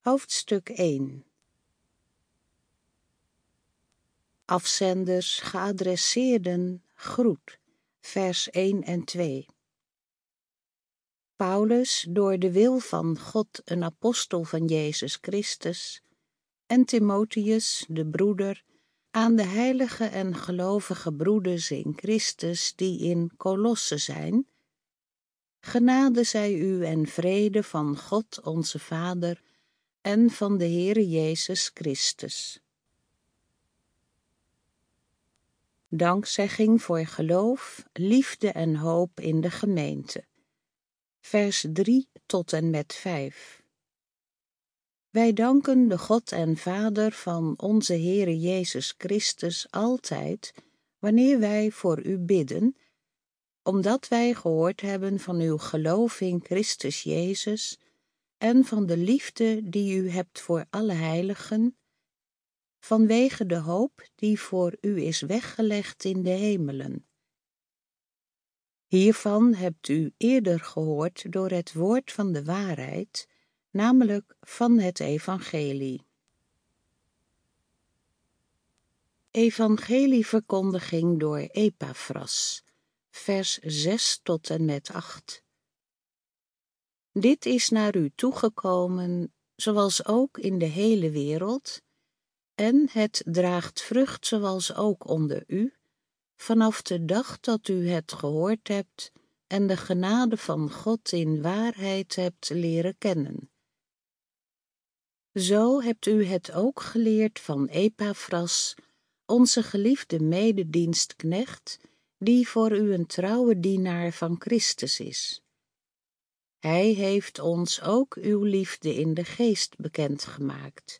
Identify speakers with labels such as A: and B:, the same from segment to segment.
A: Hoofdstuk 1. Afzenders, geadresseerden, groet, vers 1 en 2. Paulus, door de wil van God een apostel van Jezus Christus, en Timotheus, de broeder, aan de heilige en gelovige broeders in Christus die in Kolosse zijn, genade zij u en vrede van God onze Vader en van de Heere Jezus Christus. Dankzegging voor geloof, liefde en hoop in de gemeente. Vers 3 tot en met 5. Wij danken de God en Vader van onze Heere Jezus Christus altijd, wanneer wij voor u bidden, omdat wij gehoord hebben van uw geloof in Christus Jezus en van de liefde die u hebt voor alle heiligen, vanwege de hoop die voor u is weggelegd in de hemelen. Hiervan hebt u eerder gehoord door het woord van de waarheid, namelijk van het evangelie. Evangelieverkondiging door Epaphras, vers 6 tot en met 8. Dit is naar u toegekomen, zoals ook in de hele wereld, en het draagt vrucht zoals ook onder u, vanaf de dag dat u het gehoord hebt en de genade van God in waarheid hebt leren kennen. Zo hebt u het ook geleerd van Epaphras, onze geliefde mededienstknecht, die voor u een trouwe dienaar van Christus is. Hij heeft ons ook uw liefde in de geest bekendgemaakt.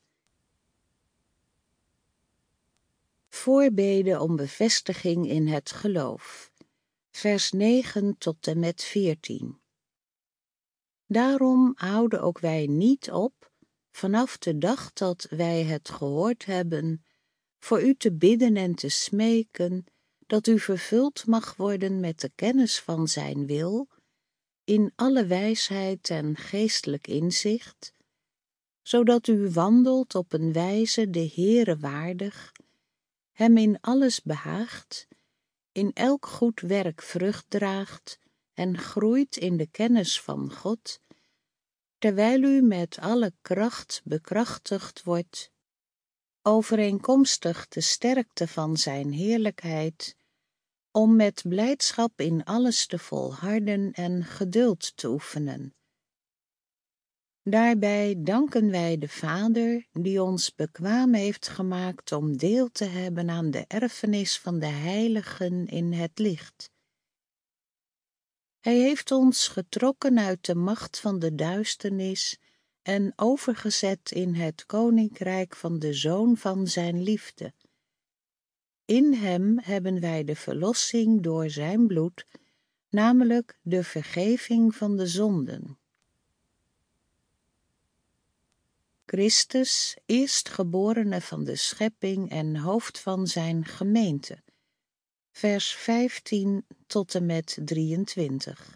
A: Voorbeden om bevestiging in het geloof. Vers 9 tot en met 14. Daarom houden ook wij niet op, vanaf de dag dat wij het gehoord hebben, voor u te bidden en te smeken, dat u vervuld mag worden met de kennis van zijn wil, in alle wijsheid en geestelijk inzicht, zodat u wandelt op een wijze de Heere waardig, hem in alles behaagt, in elk goed werk vrucht draagt en groeit in de kennis van God, terwijl u met alle kracht bekrachtigd wordt, overeenkomstig de sterkte van zijn heerlijkheid, om met blijdschap in alles te volharden en geduld te oefenen. Daarbij danken wij de Vader, die ons bekwaam heeft gemaakt om deel te hebben aan de erfenis van de heiligen in het licht. Hij heeft ons getrokken uit de macht van de duisternis en overgezet in het koninkrijk van de Zoon van zijn liefde. In hem hebben wij de verlossing door zijn bloed, namelijk de vergeving van de zonden. Christus, eerstgeborene van de schepping en hoofd van zijn gemeente. Vers 15 tot en met 23.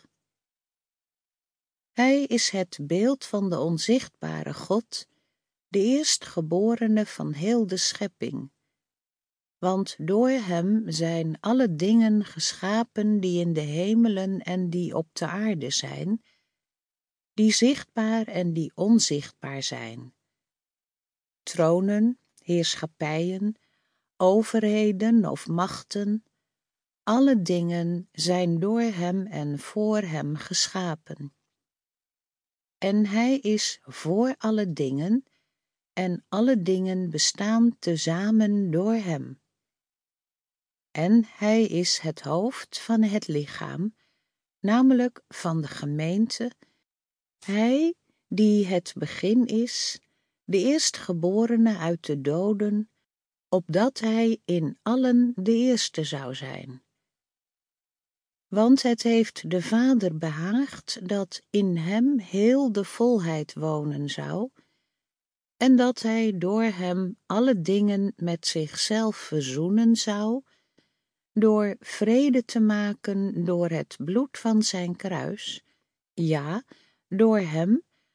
A: Hij is het beeld van de onzichtbare God, de eerstgeborene van heel de schepping. Want door hem zijn alle dingen geschapen die in de hemelen en die op de aarde zijn, die zichtbaar en die onzichtbaar zijn. Tronen, heerschappijen, overheden of machten, alle dingen zijn door hem en voor hem geschapen. En hij is voor alle dingen, en alle dingen bestaan tezamen door hem. En hij is het hoofd van het lichaam, namelijk van de gemeente, hij die het begin is, de eerstgeborene uit de doden, opdat hij in allen de eerste zou zijn. Want het heeft de Vader behaagd dat in hem heel de volheid wonen zou, en dat hij door hem alle dingen met zichzelf verzoenen zou, door vrede te maken door het bloed van zijn kruis, ja, door hem,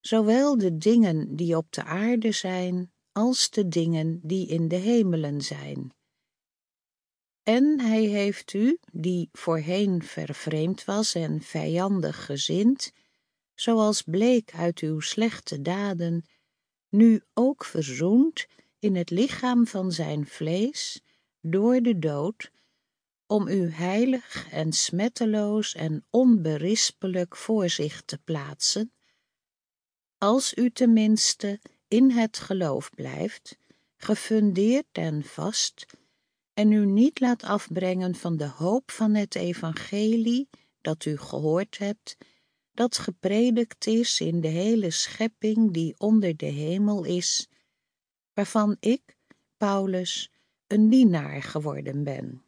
A: zowel de dingen die op de aarde zijn, als de dingen die in de hemelen zijn. En hij heeft u, die voorheen vervreemd was en vijandig gezind, zoals bleek uit uw slechte daden, nu ook verzoend in het lichaam van zijn vlees, door de dood, om u heilig en smetteloos en onberispelijk voor zich te plaatsen, als u tenminste in het geloof blijft, gefundeerd en vast, en u niet laat afbrengen van de hoop van het evangelie dat u gehoord hebt, dat gepredikt is in de hele schepping die onder de hemel is, waarvan ik, Paulus, een dienaar geworden ben.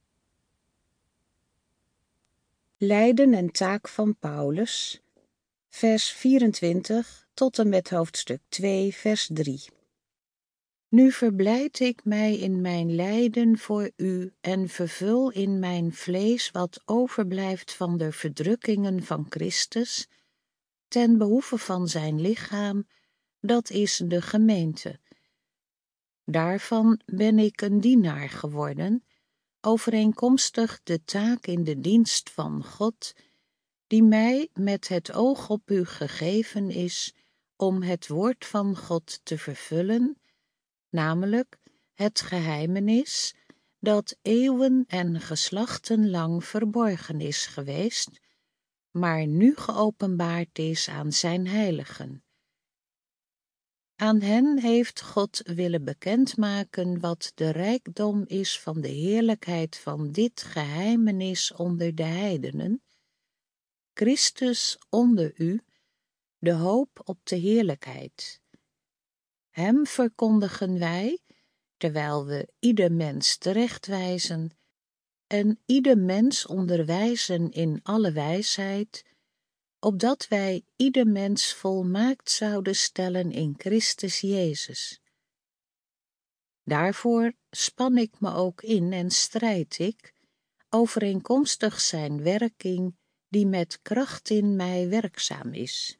A: Lijden en taak van Paulus, vers 24 tot en met hoofdstuk 2, vers 3. Nu verblijd ik mij in mijn lijden voor u en vervul in mijn vlees wat overblijft van de verdrukkingen van Christus, ten behoeve van zijn lichaam, dat is de gemeente. Daarvan ben ik een dienaar geworden, overeenkomstig de taak in de dienst van God, die mij met het oog op u gegeven is, om het woord van God te vervullen, namelijk het geheimenis dat eeuwen en geslachten lang verborgen is geweest, maar nu geopenbaard is aan zijn heiligen. Aan hen heeft God willen bekendmaken wat de rijkdom is van de heerlijkheid van dit geheimenis onder de heidenen, Christus onder u, de hoop op de heerlijkheid. Hem verkondigen wij, terwijl we ieder mens terechtwijzen en ieder mens onderwijzen in alle wijsheid, opdat wij ieder mens volmaakt zouden stellen in Christus Jezus. Daarvoor span ik me ook in en strijd ik, overeenkomstig zijn werking die met kracht in mij werkzaam is.